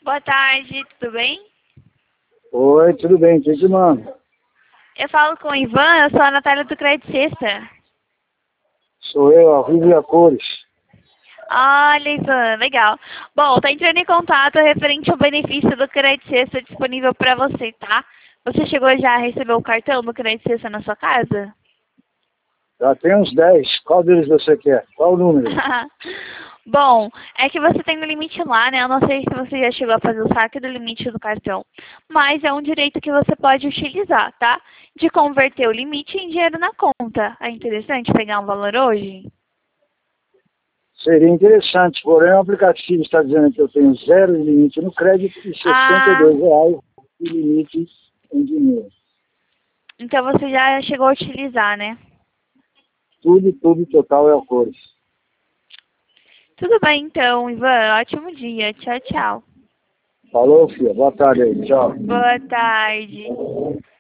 Boa tarde, tudo bem? Oi, tudo bem? Quem te manda? Eu falo com o Ivan, eu sou a Natália do Crédito Sexta. Sou eu, a Vivi a Cores. Olha, Ivan, legal. Bom, tá entrando em contato referente ao benefício do Crédito Sexta disponível para você, tá? Você chegou já a receber o cartão do Crédito Sexta na sua casa? Já tem uns 10. Qual deles você quer? Qual o número? Bom, é que você tem um limite lá, né? Eu não sei se você já chegou a fazer o saque do limite do cartão, mas é um direito que você pode utilizar, tá? De converter o limite em dinheiro na conta. É interessante pegar um valor hoje? Seria interessante, porém o aplicativo está dizendo que eu tenho zero de limite no crédito e Ah, R$ 62 de limite em dinheiro. então você já chegou a utilizar, né? Tudo total é a Cores. Tudo bem, então, Ivan. Ótimo dia. Tchau, tchau. Falou, filha. Boa tarde aí. Tchau. Boa tarde.